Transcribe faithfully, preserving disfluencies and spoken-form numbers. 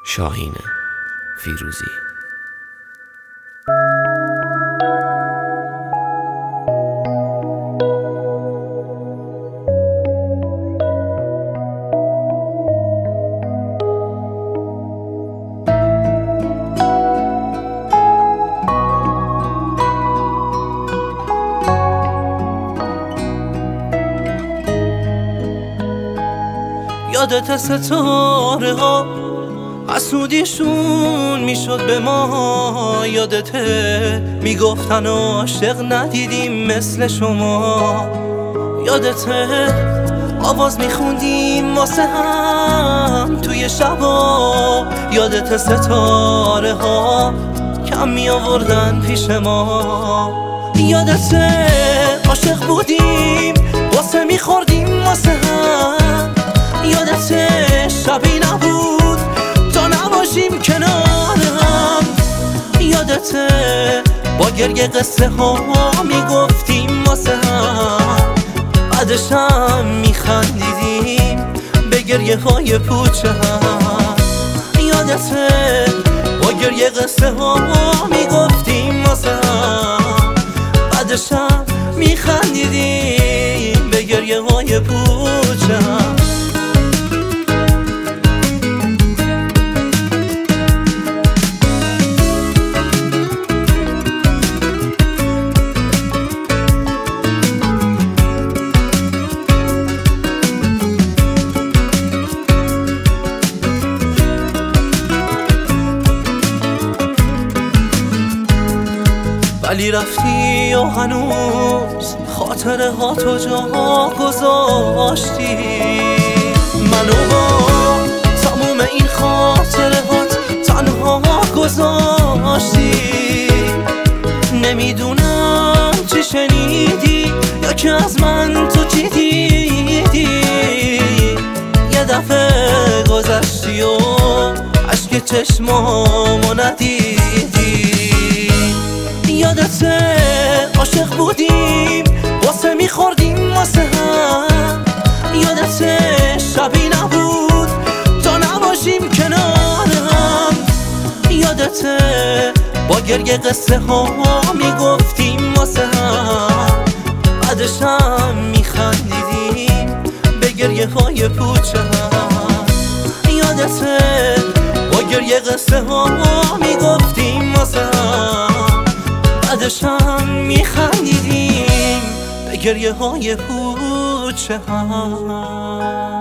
شاهین فیروزی. یادت ستاره ها حسودیشون میشد به ما، یادته میگفتن عاشق ندیدیم مثل شما، یادته آواز میخوندیم واسه هم توی شبا، یادت ستاره ها کم میآوردن پیش ما، یادته عاشق بودیم واسه میخوردیم واسه هم، یادته شبی نبود تا نباشیم کنار هم، یادته با گریه قصه ها میگفتیم واسه هم، بعدش هم میخندیدیم به گریه های پوچه هم، یادته با گریه قصه ها میگفتیم واسه هم، بعدش هم میخندیدیم به گریه های پوچه هم. ولی رفتی و هنوز خاطره ها تو جا گذاشتی، منو با تموم این خاطره هات تنها گذاشتی، نمیدونم چی شنیدی یا که از من تو چی دیدی، یه دفعه گذشتی و عشق چشمامو ندیدی، یادته عاشق بودیم واسه میخوردیم واسه هم، یادته شبی نبود تا نباشیم کنار هم، یادته با گریه قصه ها میگفتیم واسه هم، بعدش هم میخندیدیم به گریه های پوچه هم، یادته با گریه قصه ها میگفتیم واسه هم، بعدش هم میخندیدیم به گریه های پوچه هم.